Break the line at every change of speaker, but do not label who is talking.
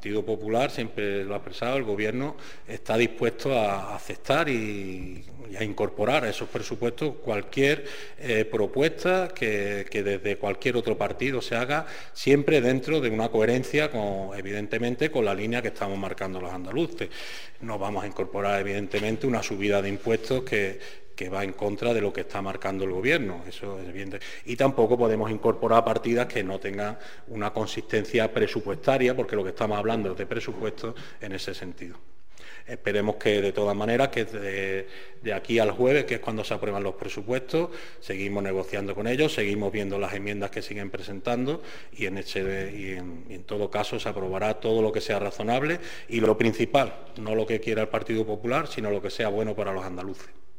Partido Popular, siempre lo ha expresado, el Gobierno está dispuesto a aceptar y a incorporar a esos presupuestos cualquier propuesta que desde cualquier otro partido se haga, siempre dentro de una coherencia, evidentemente, con la línea que estamos marcando los andaluces. No vamos a incorporar, evidentemente, una subida de impuestos que va en contra de lo que está marcando el Gobierno, eso es evidente. Y tampoco podemos incorporar partidas que no tengan una consistencia presupuestaria, porque lo que estamos hablando es de presupuestos en ese sentido. Esperemos que, de todas maneras, que de aquí al jueves, que es cuando se aprueban los presupuestos, seguimos negociando con ellos, seguimos viendo las enmiendas que siguen presentando y en todo caso se aprobará todo lo que sea razonable y lo principal, no lo que quiera el Partido Popular, sino lo que sea bueno para los andaluces.